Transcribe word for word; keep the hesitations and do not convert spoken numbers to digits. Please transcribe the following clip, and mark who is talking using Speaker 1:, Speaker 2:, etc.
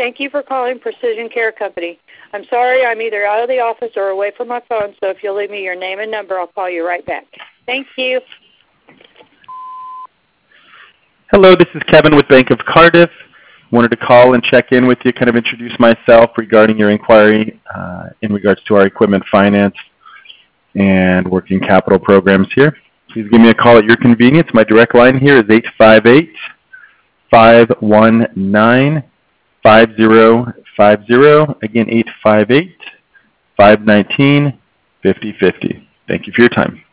Speaker 1: Thank you for calling Precision Care Company. I'm sorry I'm either out of the office or away from my phone, so if you'll leave me your name and number, I'll call you right back. Thank you.
Speaker 2: Hello, this is Kevin with Bank of Cardiff. Wanted to call and check in with you, kind of introduce myself regarding your inquiry uh, in regards to our equipment finance and working capital programs here. Please give me a call at your convenience. My direct line here is eight five eight, five one nine, five zero five zero. Again, eight five eight, five one nine, five zero five zero. Thank you for your time.